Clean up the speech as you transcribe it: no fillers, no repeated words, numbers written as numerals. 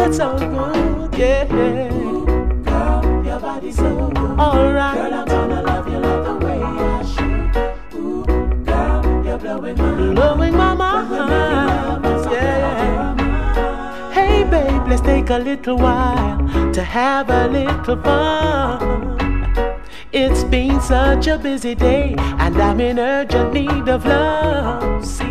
so good, yeah. Girl, your body's so good. Alright. Girl, I'm gonna love you like the way I should. Ooh, girl, you're blowing my mind. Yeah. Hey babe, let's take a little while to have a little fun. It's been such a busy day, and I'm in urgent need of love. See,